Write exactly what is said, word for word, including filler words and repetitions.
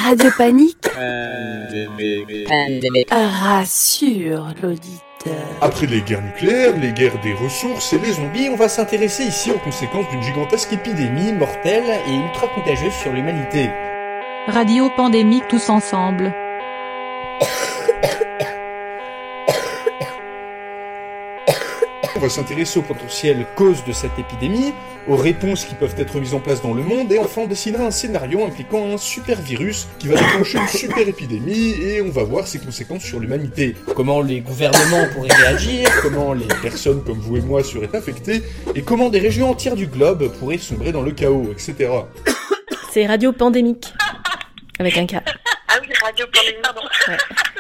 Radio Panique Pandémie. rassure l'auditeur. Après les guerres nucléaires, les guerres des ressources et les zombies, on va s'intéresser ici aux conséquences d'une gigantesque épidémie mortelle et ultra contagieuse sur l'humanité. Radio Pandémique tous ensemble. On va s'intéresser aux potentielles causes de cette épidémie, aux réponses qui peuvent être mises en place dans le monde, et enfin on dessinera un scénario impliquant un super virus qui va déclencher une super épidémie, et on va voir ses conséquences sur l'humanité. Comment les gouvernements pourraient réagir, comment les personnes comme vous et moi seraient infectées, et comment des régions entières du globe pourraient sombrer dans le chaos, et cetera. C'est Radio Pandémique. Avec un K. Ah oui, Radio Pandémique, pardon. Ouais.